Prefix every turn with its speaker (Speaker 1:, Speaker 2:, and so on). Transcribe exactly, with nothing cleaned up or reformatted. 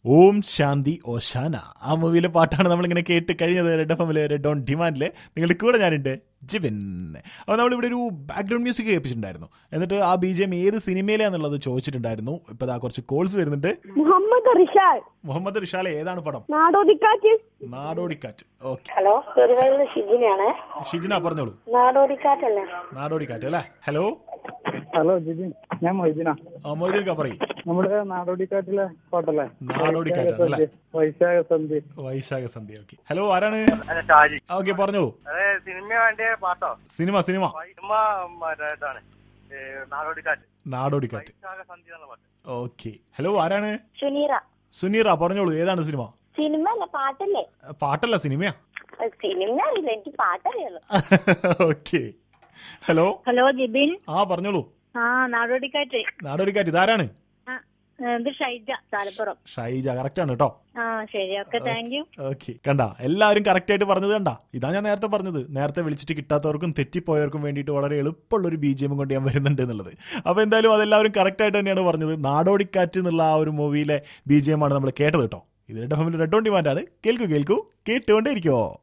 Speaker 1: ഓം ശാന്തി ഓശാന ആ മൂവിയിലെ പാട്ടാണ് നമ്മളിങ്ങനെ കേട്ട് കഴിഞ്ഞത്. റെഡ് എഫ് എമ്മിലെ റെഡ് ഓൺ ഡിമാൻഡില് നിങ്ങളുടെ കൂടെ ഞാനുണ്ട് ജിബിൻ. അപ്പോൾ നമ്മളിവിടെ ഒരു ബാക്ക്ഗ്രൗണ്ട് മ്യൂസിക് കേൾപ്പിച്ചിട്ടുണ്ടായിരുന്നു. എന്നിട്ട് ആ ബി ജി എം ഏത് സിനിമയിലാന്നുള്ളത് ചോദിച്ചിട്ടുണ്ടായിരുന്നു. ഇപ്പൊ ദാ കുറച്ച് കോൾസ് വരുന്നുണ്ട്.
Speaker 2: മുഹമ്മദ് റിഷാൽ.
Speaker 1: മുഹമ്മദ് റിഷാൽ ഏതാണ് പടം?
Speaker 2: നാടോടിക്കാറ്റ്.
Speaker 1: നാടോടിക്കാറ്റ്. ഓക്കെ.
Speaker 2: ഹലോ, ഷിജിനാണ്.
Speaker 1: ഷിജിന പറഞ്ഞോളൂ.
Speaker 2: നാടോടിക്കാറ്റല്ലേ?
Speaker 1: നാടോടിക്കാറ്റ് അല്ലേ? ഹലോ
Speaker 3: ഹലോ ജിജിൻ, ഞാൻ മൊയ്തീന.
Speaker 1: ആ മൊയ്തീൻ ക പറയും.
Speaker 3: നമ്മുടെ നാടോടിക്കാറ്റിലെ പാട്ടല്ലേ?
Speaker 1: നാടോടിക്കാറ്റ് അല്ലേ?
Speaker 3: വൈശാഖ സന്ധി.
Speaker 1: വൈശാഖ സന്ധി. ഓക്കെ. ഹലോ, ആരാണ്? ഓക്കെ, പറഞ്ഞോളൂ.
Speaker 4: സിനിമ വേണ്ടിയ പാട്ടോ?
Speaker 1: Cinema cinema
Speaker 4: Nadodikkattu.
Speaker 1: Nadodikkattu. Okay. Hello, ആരാണ്?
Speaker 2: സുനീറ.
Speaker 1: സുനീറ പറഞ്ഞോളൂ, ഏതാണ് സിനിമ?
Speaker 2: സിനിമ അല്ല, പാട്ടല്ലേ?
Speaker 1: പാട്ടല്ല, സിനിമയാ.
Speaker 2: സിനിമ അറിയില്ല, എനിക്ക് പാട്ടറിയുള്ളൂ.
Speaker 1: ഓക്കെ. Hello
Speaker 2: hello Jibin.
Speaker 1: ആ പറഞ്ഞോളൂ.
Speaker 2: ആ നാടോടിക്കാറ്റ്.
Speaker 1: നാടോടിക്കാറ്റ് ഇതാരാണ്?
Speaker 2: ഇത് ഷൈജ, താലപ്പുറം.
Speaker 1: ഷൈജ കറക്റ്റ് ആണ് കേട്ടോ.
Speaker 2: ആ ശരി, ഓക്കെ, താങ്ക് യു.
Speaker 1: ഓക്കെ. കണ്ട, എല്ലാവരും കറക്റ്റ് ആയിട്ട് പറഞ്ഞത് കണ്ട. ഇതാ ഞാൻ നേരത്തെ പറഞ്ഞത്, നേരത്തെ വിളിച്ചിട്ട് കിട്ടാത്തവർക്കും തെറ്റിപ്പോയവർക്കും വേണ്ടിയിട്ട് വളരെ എളുപ്പമുള്ള ഒരു ബി ജി എം കൊണ്ട് ഞാൻ വരുന്നുണ്ട് എന്നുള്ളത്. അപ്പോൾ എന്തായാലും അതെല്ലാവരും കറക്റ്റ് ആയിട്ട് തന്നെയാണ് പറഞ്ഞത്. നാടോടിക്കാറ്റ് എന്നുള്ള ആ ഒരു മൂവിയിലെ ബി ജി എം ആണ് നമ്മൾ കേട്ടത് കേട്ടോ. ഇത് റെഡ് എഫ് എമ്മിൽ റെഡ് ഓൺ ഡിമാൻഡ് ആണ്. കേൾക്കൂ കേൾക്കൂ കേട്ടുകൊണ്ടേ ഇരിക്കുവോ.